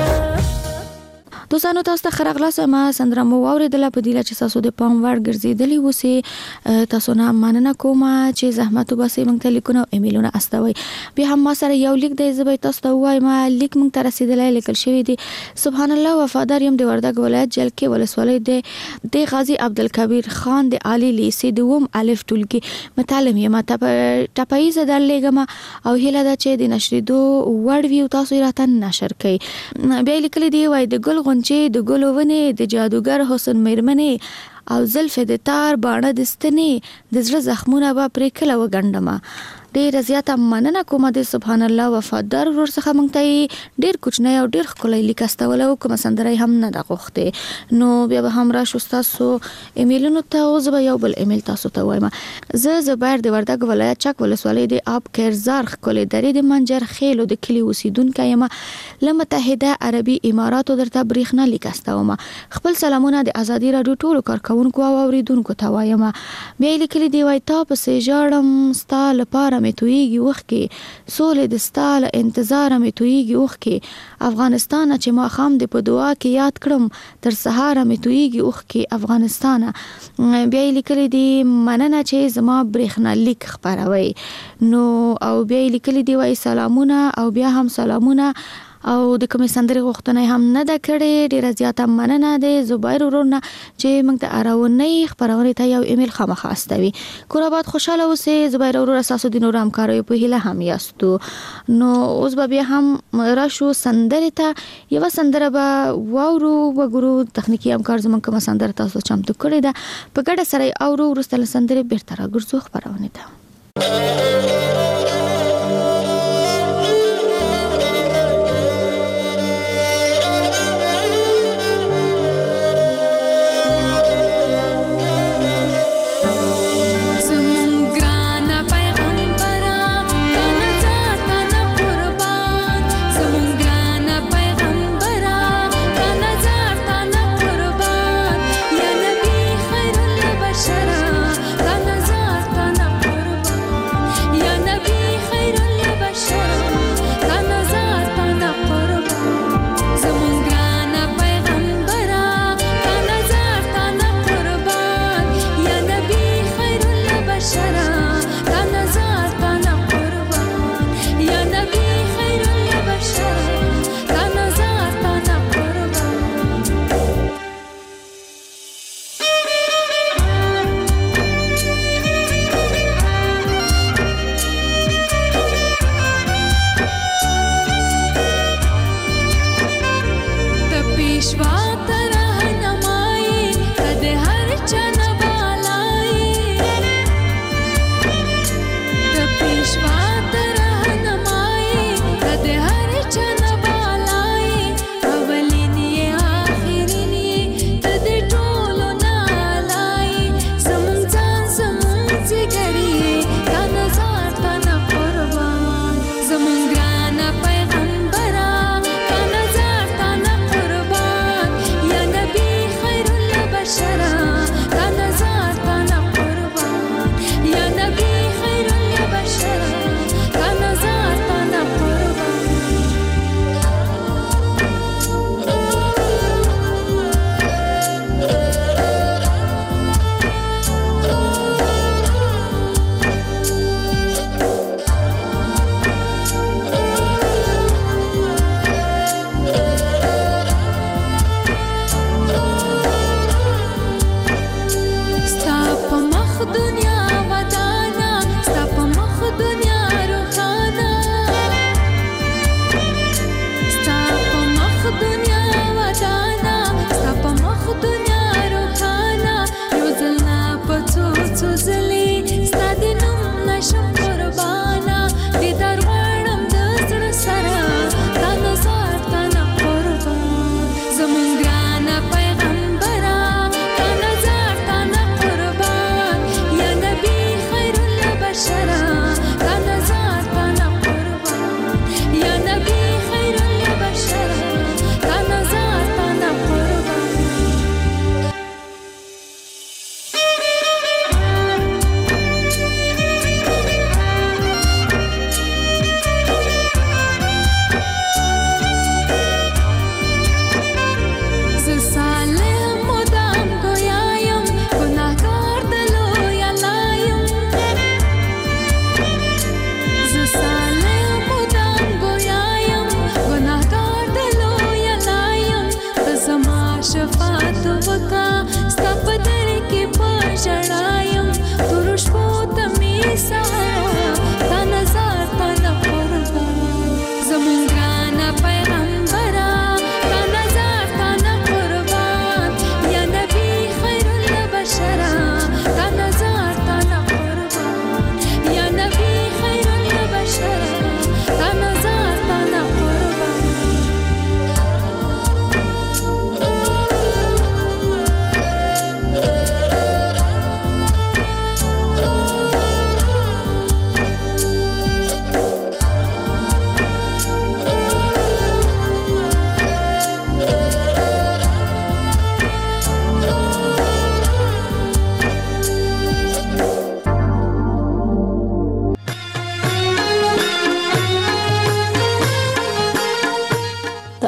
دوستانو تاسو ته خرغلاس ما سندره مو اوریدله په دیله چې تاسو د پام وړ ګرځیدلی وسی تاسو نه مننه کوم چې زحمت وباسي موږ ته لیکونه او ایمیلونه استوي بیا هم ما سره یو لیک دی زبې تاسو ته وایم لیک موږ ته رسیدلی لیکل شوی دی سبحان الله وفادار يم د وردګ ولایت جلکې ولسوالۍ د غازی عبدالکبیر خان د عالی لیسې د وم الف ټولګي متعلم یم ټپایز درلېګم او هله دا چې د نشریدو وړ ویو تاسو راته نشر کړئ بیا لیکل دی وای د ګل چې د ګلوونه د جادوګر حسن میرمنې او زلف د تار باڼه د ستنې د زړه زخمونه به پرې کله وګنډمه ډېر زیاته مننه کوم د سبحان الله وفادار ورور څخه مونږ ته ډېر کوچنی او ډېر ښکلی لیک استول او کوم سندره هم نه ده غوښتې نو بیا به هم راشو ستاسو ایمیلونو ته اوس به یو بل ایمیل تاسو ته وایم زه زبیر د وردګ ولایت چک ولسوالۍ د آب کیرزار ښکلې درې د منجر خیلو د کلي اوسیدونکی یم له متحده عربي اماراتو درته بریښنا لیک استوم خپل سلامونه د ازادي راډیو ټولو کارکونکو او اوریدونکو ته وایم بیا لیکلي دی وای تا پسې ژاړم ستا لپاره مې تویږي وخت کې سولې د ستا له انتظاره مې تویږي وخت کې افغانستان چې ما خام د په دعا کې یاد کړم تر سهاره مې تویږي وخت کې افغانستان بیا لیکلي دی مننه چې زما بریښنا لیک خبروي نو او بیا لیکلي دی وای سلامونه او بیا هم سلامونه او د کومې سندرې غوښتنه هم نه ده کړې ډېره زیاته مننه ده زبیر ورونه چې موږ ته اراونۍ خبرونه ته یو ایمیل خامخا استوي کور آباد خوشاله اوسئ زبیر ورور اساسو د نور همکارۍ په هیله هم یاستو نو اوس به بیا هم راشو سندرې ته یو سندره به واورو وګورو تخنیکی همکار زمونږ کومه سندره تاسو چمتو کړې ده په ګډه سره اورو وروسته له سندرې بیرته راګرځو خبرونه ته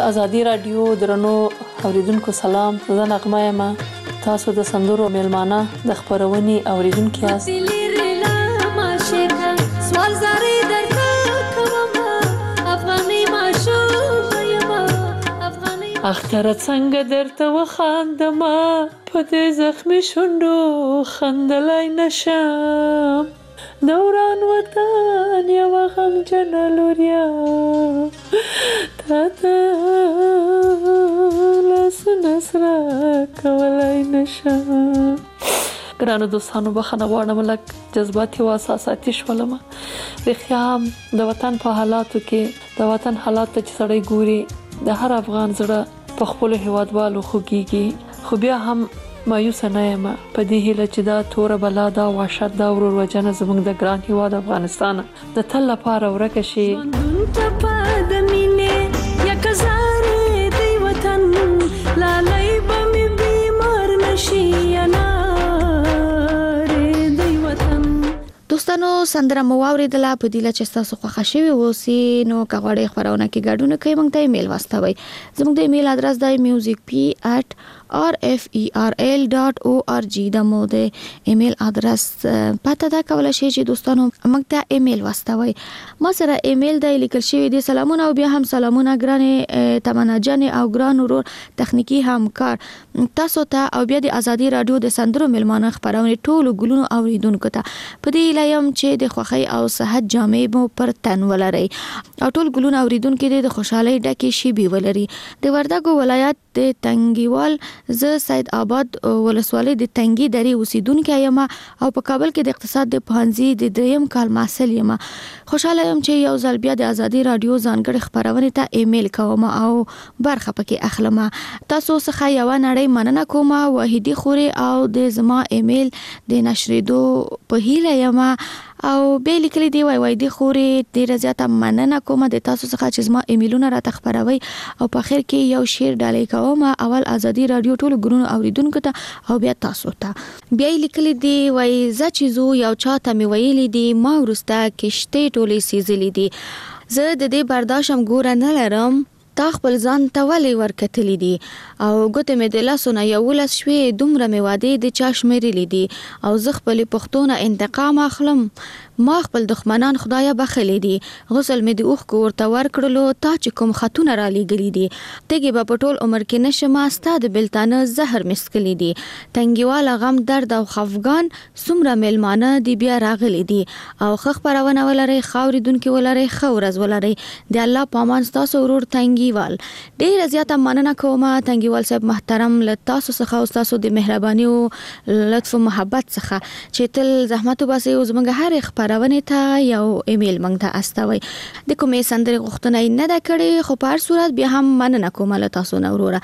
ازادي رادیو درنو اوریدونکو سلام، زه نغمه یم. تاسو د سندرو میلمانه د خبرونې اوریدونکو یاست. اختر څنګه درته وخاندمه په دې زخمي شونډو خندلای نشم، دوران وطن یو غمجنه لوریا تا ته لاسونه سره کولای نشم. ګرانو دوستانو بخښنه غواړم لږ جذباتي او احساساتي شولم. رښتیا هم د وطن په حالاتو کې د وطن حالات ته چې سړی ګوري د هر افغان زړه په خپلو هیوادوالو خوږیږي، خو بیا هم مایوسه نه یم په دې هیله چې دا توره بلا دا وحشت دا ورور وجنه زموږ د ګران هیواد افغانستان د تل لپاره ورکه شي. دوستانو سندره مو واوریدله، په دې لچ تاسو خوښ شوي اوسئ نو کغړې خبرونه کې ګډون کوي موږ ته ایمیل واستوي. زموږ د ایمیل ادرس دی musicp@rferl.org د مو د ایمیل ادرس پته دا کولای شي چې دوستانو موږ ته ایمیل واستوي. ما سره ایمیل دی لیکل شوی دی. سلامونه او بیا هم سلامونه ګرانې تمنا جان او ګران ورور تخنیکی همکار تاسو ته او بیا د ازادي رادیو د سندرو میلمانه خبرونه ټولو ګلونو اوریدونکو ته په دې لایم چې د خوښۍ او صحت جامې مو پر تن ولري او ټول ګلونو اوریدونکو د خوشحالۍ ډکه شي بي ولري. د وردګو ولایت د تنګیوال ز سید آباد ولسوالۍ د تنګي درې اوسیدونکو یم او په کابل کې د اقتصاد د پوهنځي د دریم کال محصل یم. خوشاله یم چې یو ځل بیا د ازادي رادیو ځانګړي خبرونه ته ایمیل کوم او برخه پکې اخلم. تاسو څخه یو نړۍ مننه کوم. وحیدی خوري او د زما ایمیل د نشریدو په هیله یم او به لیکلي دی وای دی خوري ډیر زیاته مننه کوم د تاسو څخه چې زما ایمیلونه را تخبروي او په اخر کې یو شیر ډالې کوم اول ازادي رادیو ټول ګرونو اوریدونکو ته او بیا تاسو ته. بیا لیکلي دی وای ز چیزو یو چاته می ویلي دی ما ورسته کشته ټولې سیزلې دی زه د دې برداشت ګور نه لرم تا خپل ځان ته ولې ورکتلی دي او ګوتې مې د لاسونه یولس شوې دومره مې وادې د چا شمیرلی دي او زه خپلې پښتونه انتقام اخلم. ما خپل دښمنان خدایا بخلی دي غسل مې د اوښکو ورته ورکړلو تا چې کوم خطونه را لیږلي دي تګې به په ټول عمر کې نشم ستا د بلتانه زهر مسکلی دي تنګیواله غم درد او خفګان څومره میلمانه دي بیا راغلي دي او ښه خپرونه ولرئ ښه اورېدونکي ولرئ ښه ورځ ولرئ. د الله په امان ستاسو ورور تنګیوال. ډېره زیاته مننه کوم تنګیوال صاحب محترم له تاسو څخه او تاسو د مهرباني او لطف او محبت څخه چې تل زحمت وباسئ او زموږ هر خبرونه ته یو ایمیل موږ ته استوي. د کومې سندرې غوښتنه نه ده کړې خو په هر صورت بیا هم مننه کوم له تاسو نه وروره.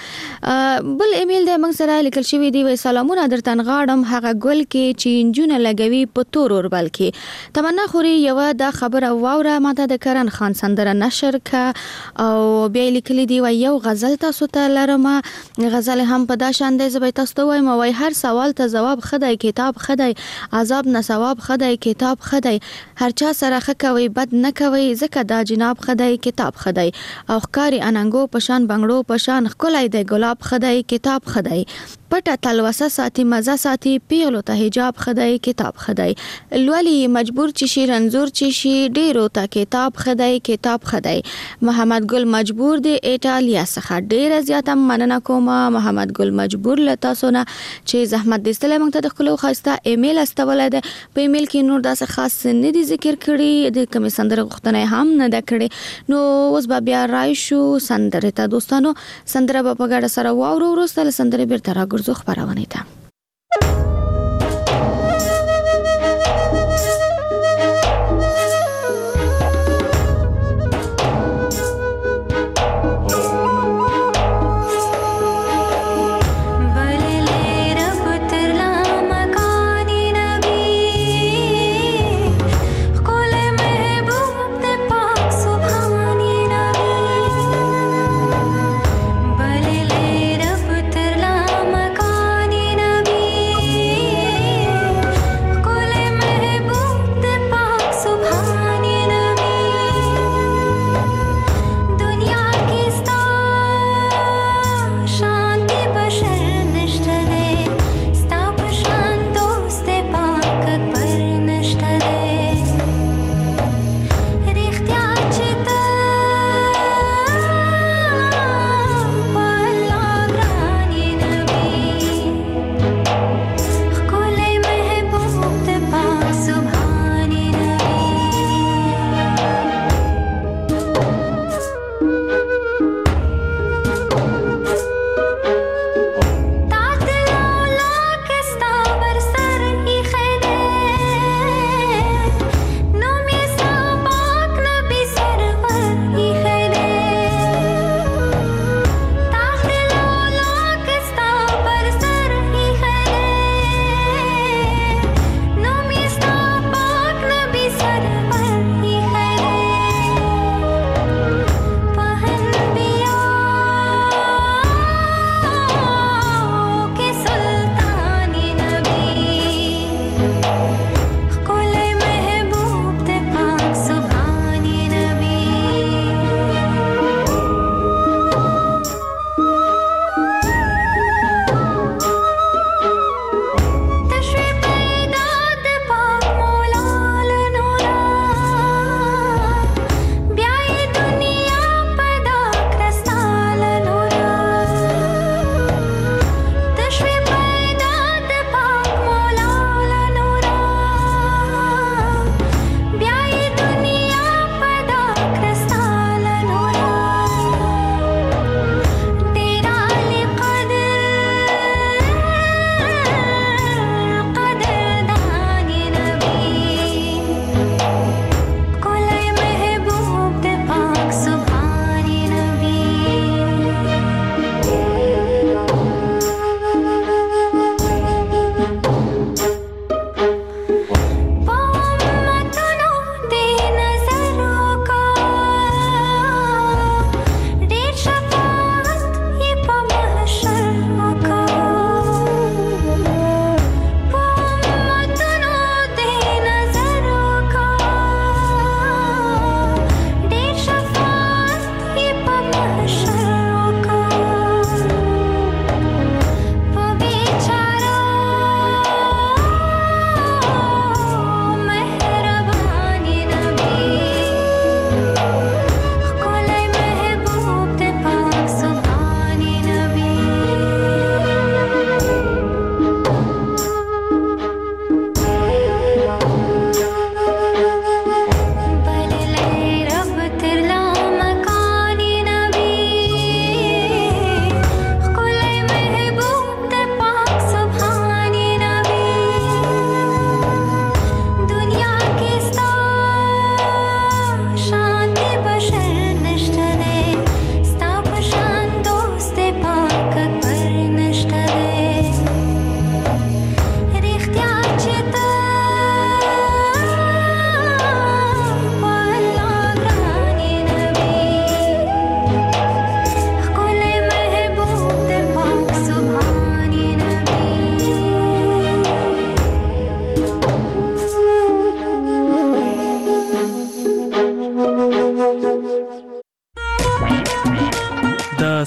بل ایمیل د موږ سره لیکل شوی دی وای سلامونه درته غاړم هغه ګل کې چې انجونه لګوي په تور اور بل کې تمنا خوري یو دا خبره واوره ماته د کرن خان سندره نشر کا او بیا لیکلی دی وای یو غزل تاسو ته لرم غزل هم په دا شان دی زبې تاسو ته وایم وای هر سوال ته جواب خدای کتاب خدای عذاب نه ثواب خدای کتاب خدای هر چا سره خکوي بد نه کوي زکه دا جناب خدای کتاب خدای او ښکاری اننګو پشان بنگړو پشان خلای دی ګلاب خدای کتاب خدای پټه تلوسه ساتي مزه ساتي پیغلو ته حجاب خدای کتاب خدای لولي مجبور چی شي رنزور چی شي ډیرو ته کتاب خدای کتاب خدای. محمد ګل مجبور دی ایټالیا څخه ډیره زیاته مننه کوم محمد ګل مجبور له تاسو نه چې زحمت دې ستله موږ ته د خپل خواسته ایمیل استول ده په ایمیل کې نور داسې خاص نه دي ذکر کړي د کوم سندره غوښتنه هم نه ده کړې نو اوس بیا راشو سندره ته دوستانو سندره په ګډه سره واورو وروسته سندره بیرته راګرځو خبرونه ته. بل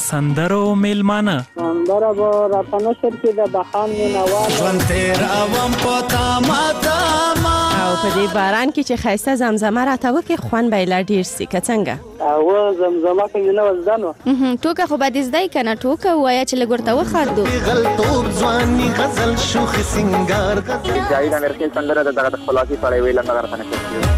سندرو میلمانه سندره به راته نشر کې د بخان مینوال ژوند تیروم په تامه تامه او په دې باران کې چې ښایسته زمزمه راته وکړي خوند به یې لا ډېر سي که څنګه او زمزمه کې نه وزده نو ټوکه خو به دې زده یې که نه ټوکه ووایه چې لږ ورته وخاندو غلطوب ځواني غزل شوخ سنګار جاوید امیر کې سندره د دغه خلاصي سړی ویل نه راته نشر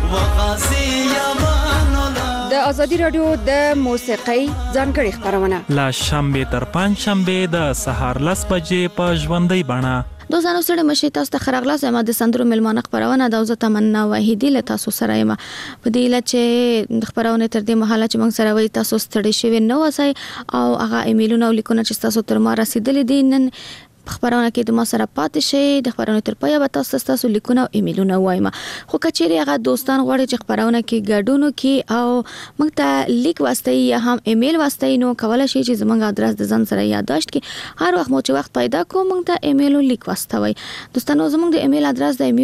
د ازادي رادیو د موسیقۍ ځانګړي خبرونه لا شنبه تر پنځ شنبه د سهار 10 بجې په ژوندۍ بڼه دوستانو سره مشي تاسو ته خراغلاس ما د سندرو ملمانه خبرونه د اوزه تمنا وحیدی له تاسو سره یم په دې لچې خبرونه تر دې مهاله چې موږ سره وي تاسو ستړي شوي نه وسای او هغه ایمیلونه لیکونه چې تاسو تر ما رسیدلې دي نن خبرونه کې د ما سره پاتې شي د خبرونه تر پایه به تاسو لیکونه او ایمیلونه وایم خو کچېری هغه دوستان غواړي چې خبرونه کې ګډونو کې او موږ ته لیک واسطه یا هم ایمیل واسطه نو کولای شي چې زموږ ادرس د ځان سره یادداشت کې هر وخت مو چې وخت پیدا کوم موږ ته ایمیل او لیک واسطه وي دوستانو زموږ د ایمیل ادرس د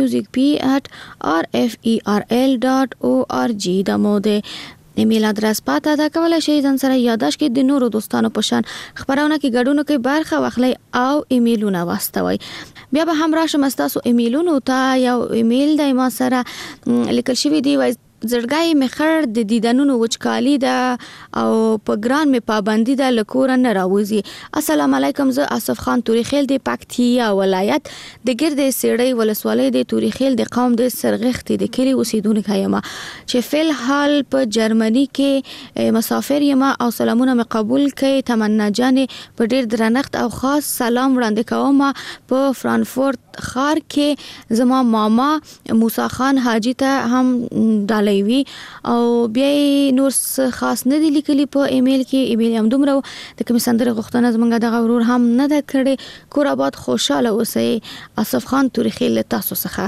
musicp@rferl.org د مو د ایمیل ادرس پاته دا کولای شي ځان سره یادداشت کې د نورو دوستانو په شان خبرونه کې ګډونو کې برخه واخلي او ایمیلونه واستوي بیا به هم راشم تاسو ایمیلونو ته یو ایمیل د ما سره لیکل شوی دی وای زړګای مخر د دیدنونو وچکالی دا او په ګران می پابندی دا لکور نه راوځي السلام علیکم زه اسف خان توریخیل د پکتیا ولایت د ګرد سیړی ولسوالۍ د توریخیل د قوم د سرغخت د کلی اوسیدونکو یم چې فل حال په جرمني کې مسافر یم او سلامونه مې قبول کړئ تمنا جان په ډیر درنښت او خاص سلام وړاندې کوم په فرانکفورت خار کې زما ماما موسی خان حاجی ته هم ډالۍ وی او بیا نور خاص نه دی لیکلی په ایمیل کې ایمیل هم دومره د کوم سندره غوښتنه زمونږ د غورور هم نه ده کړې کور آباد خوشاله اوسئ اسف خان توریخیل تاسو څخه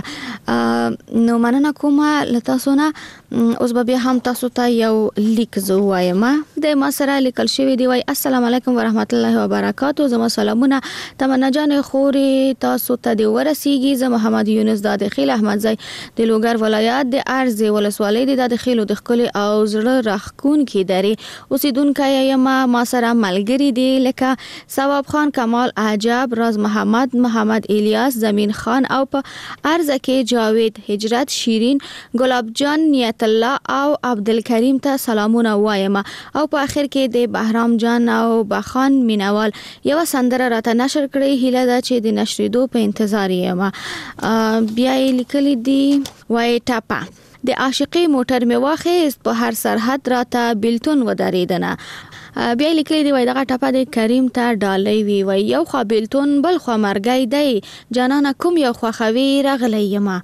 نو مننه کوم له تاسو نه اوس به هم تاسو ته یو لیک زوایم د ما سره لیکل شوی دی وای السلام علیکم ورحمت الله وبرکاتو زما سلامونه تمنا جان خوري تاسو ته دی ورسیږي زه محمد یونس د داخل احمد زای د لوګر ولایت د ارز ولسوالۍ د داخلو د خپل او زړه راخکون کې دري اوسیدونکو ما سره ملګری دی لکه ثواب خان کمال عجب راز محمد الیاس زمین خان او په ارز کې جاوید هجرت شیرین ګلاب جان نیت الله او عبدالکریم ته سلامونه وایم او په اخر کې د بهرام جان او بخان مینوال یو سندره راته نشر کړی هیله ده چې د نشریدو په انتظار یم بیا لیکلی دی وای ټاپا د عاشقي موټر می واخیست په هر سرحد راته بلتون ودریدنه بیا لیکلی دی وای دغه ټاپه د کریم ته ډالۍ وی وای یو خو بلتون بل خو مرګای دی جانانه کوم یو خو خوي رغلی یما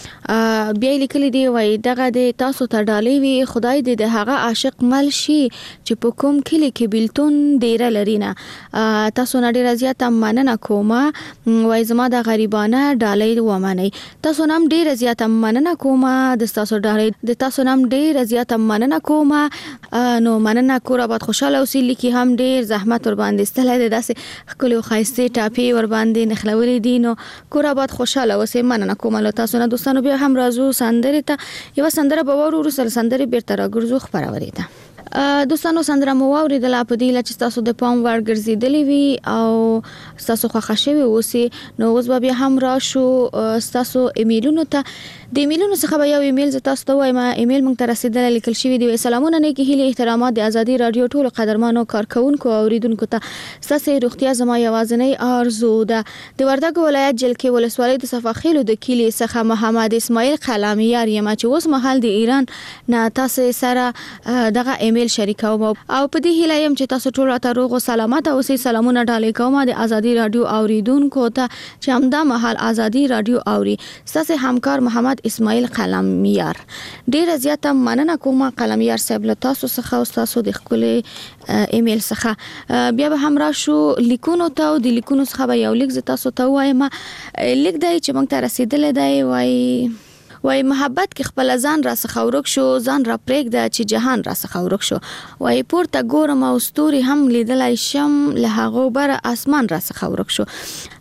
بیا لیکلی دی وای دغه د تاسو ته ډالۍ وی خدای دې د هغه عاشق مل شي چې په کوم کلی کې بلتون ډیر لرینه تاسو نه ډیر زیات مننه کوم وای زما د غریبانه ډالۍ ومنئ تاسو نام ډیر زیات مننه کوم د تاسو ډالۍ د تاسو نام ډیر زیات مننه کوم نو مننه کور آباد خوشاله اوسې لیکي هم ډیر زحمت ور باندې استلای داسې خپل خایسته ټاپی ور باندې نخلولې دي نو کور آباد خوشاله اوسې مننه کوم له تاسو نه دوستانو بیا هم راځو سندره ته یو سندره به ورو سره سندره بیرته راګرځو خبرونه ده دوستانو سندره مو واوریدله په دې لچ تاسو د پام ور ګرځیدلې وی او تاسو خو خښوي اوسې نو اوس به هم راشو تاسو ایمیلونو ته د ایمیلونو څخه به یو ایمیل ز تاسو ته وایم ایمیل مونږ ته رسیدلی لیکل شوی دی سلامونه نه کې هیله احترامات د ازادي رادیو ټولو قدرمنو کارکونکو او اوریدونکو ته ستاسو روغتیا زما یوازینی آرزو ده د وردګ ولایت جلکې ولسوالۍ د صفاخیلو د کلی څخه محمد اسماعیل قلمیار یم چې اوس مهال د ایران نه تاسو سره دغه ایمیل شریکوم او په دې هیله يم چې تاسو ټول ته روغ او سلامت اوسئ سلامونه ډالۍ کوم د ازادي رادیو اوریدونکو ته چې همدا مهال ازادي رادیو اوري تاسو همکار محمد اسماعیل قلمیار ډیر زیاته مننه کوم قلمیار صاحب له تاسو څخه او تاسو د خپل ایمیل څخه بیا به هم راشو لیکونو ته او د لیکونو څخه به یو لیک ز تاسو ته وایم لیک دی چې موږ ته رسیدلی دی وای محبت کې خپل ځان را څخه ورک شو ځان را پرېږده چې جهان را څخه ورک شو وای پورته ګورم او ستوري هم لیدلای شم له هغه بر اسمان را څخه ورک شو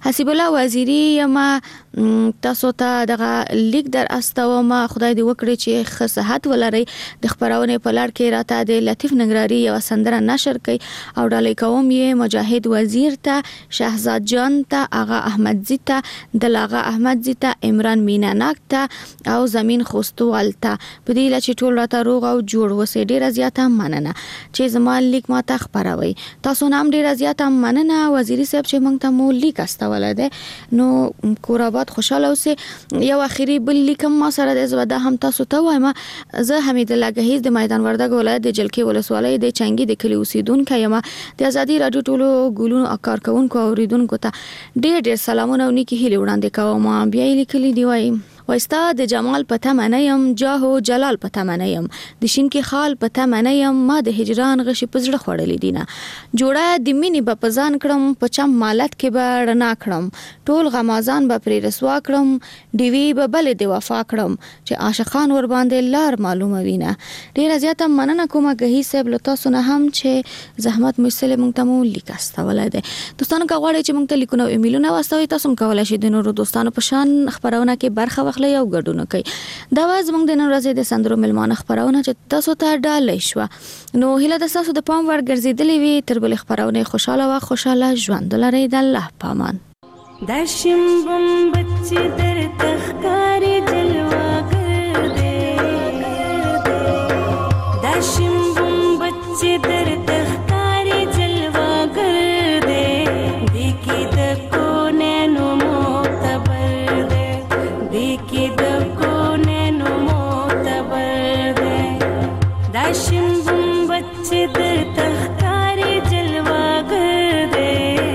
حسیب الله وزیری یم تاسو ته دغه لیک در استوم خدای دې وکړي چې ښه صحت ولرئ د خبرونه په لړ کې راته د لطیف ننګرهاري یو سندره نشر کړي او ډالۍ کوم یې مجاهد وزیر ته شهزاد جان ته آغا احمد زی ته د لاغا احمد زی ته عمران میناناک ته او زمين خوستوال ته په دې لچ ټول راته روغ او جوړ وسه ډیره زیاته مننه چې زما لیک ماته خبروي تاسو نام ډیره زیاته مننه وزیری صاحب چې موږ ته مو لیک استوله ده نو کورابات خوشاله اوسه یو اخیری بل لیکم ما سره د زوده هم تاسو ته وایم زه حمید الله گهیز د میدان وردګ ولایت د جلکی ولسوالۍ د چنګي د کلی اوسیدونکو یم د ازادي رادیو ټولو ګولونو اکار کوونکو اوریدونکو ته ډېر سلامونه او نیکی هیله وړاندې کوم بیا لیکلي دی وایم وستا د جمال پته منیم جاهو جلال پته منیم د شین کې خال پته منیم ما د هجران غشي پزړه خړلې دینه جوړه د مینې په پزان کړم په چم مالت کې به رڼا کړم ټول غمازان به پرې رسوا کړم دیوی به بل دی وفا کړم چې عاشقان ور باندې لار معلومه وینه ډیر زیاته مننه کوم غهی صاحب له تاسو نه هم چې زحمت مسله مونږ ته مو لیکاسته ولده دوستانو کا غواړي چې مونږ ته لیکونه ایمیلونه واستوي تاسو کولای شئ د نورو دوستانو په شان خبرونه کې برخه خله یو ګډونه کوي دا واز موږ د نن ورځې د سندرو ملمانه خبرونه چې تاسو ته ډالۍ شو نو هله د تاسو د پام ور ګرځیدلې وي تر بل خبرونه خوشاله ژوند لري د الله پامان داشم بم بچی در تخکاری جلوه کر دے داشم بم بچی در تخکاری جلوه کر دے دیکی دکو نینو معتبر دے دیکی دکو نینو معتبر دے داشم بم بچی در تخکاری جلوه کر دے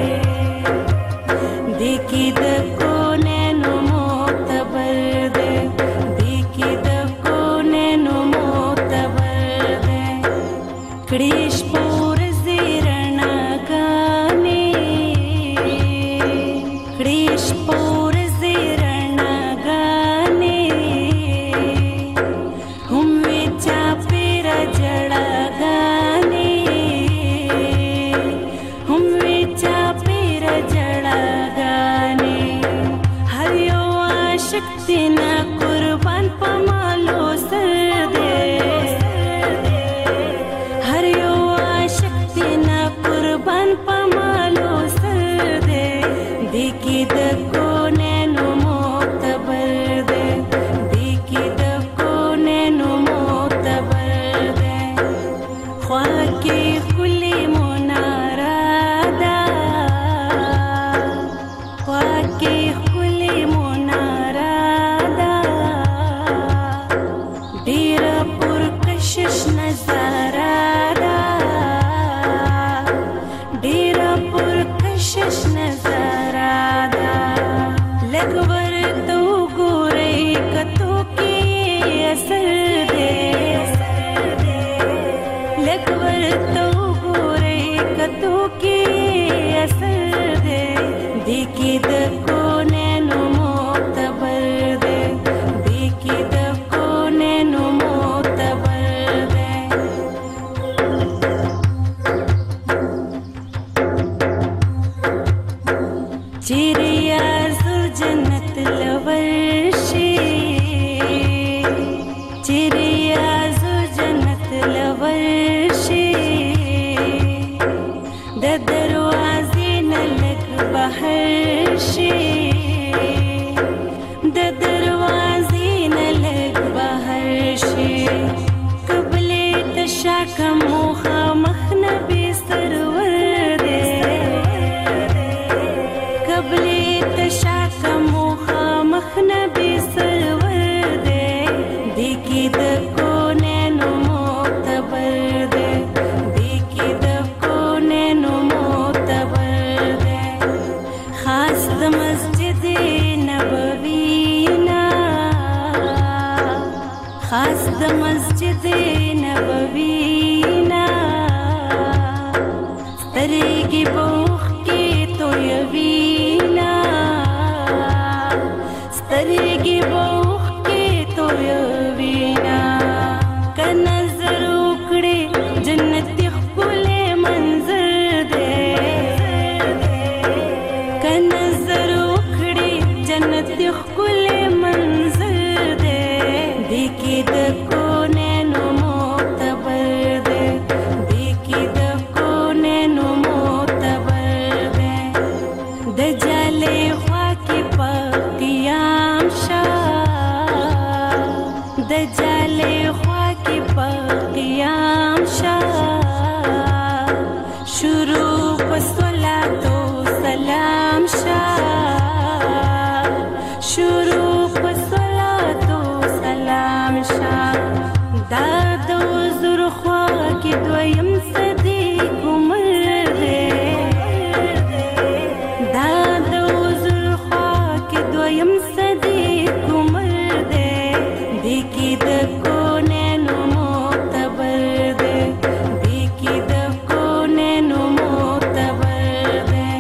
دیکی دکو نینو معتبر دے دیکی دکو نینو معتبر دے کڑیش پور زیرنا گانے کڑیش پور زیرنا گانے ہم ویچا پیرا جڑا گانے ہم ویچا پیرا جڑا شکتینا قربان پمالو سر دے ہر یو شکتینا قربان پمالو سر دے دیکی دکو نینو معتبر دے دیکی دکو نینو معتبر دے خواکی خلی منارادا خواکی خلی نظر دیکی د کونینو معتبر دی دیکی د کونینو معتبر دی د جالې خوا کې په قیام شاه د جالې خوا کې په قیام شاه شروع په صلات و سلام شاه شروع په صلات و سلام شاه دا د حضور خوا کې دویم صدیق عمر دی دا د حضور خوا کې دویم صدیق عمر دی دیکی د کونینو معتبر دی دیکی د کونینو معتبر دی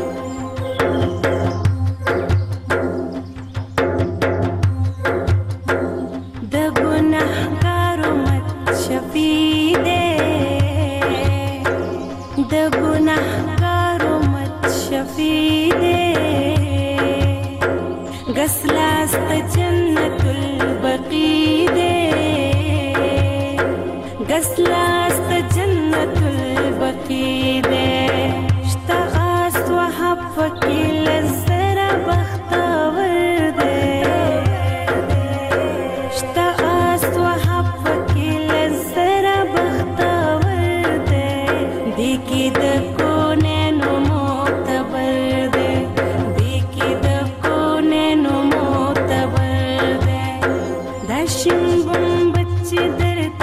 د ګناهګارو مت شفیع دی د ګناهګارو مت شفیع دی غسلاست جنت البقی دی غسلاست جنت البقی دی اشتغاس وحب وکیل الزر بختور دی اشتغاس وحب وکیل الزر بختور دی دیکی د کونینو معتبر دی دیکی د کونینو معتبر دی دا شنبم بچی درت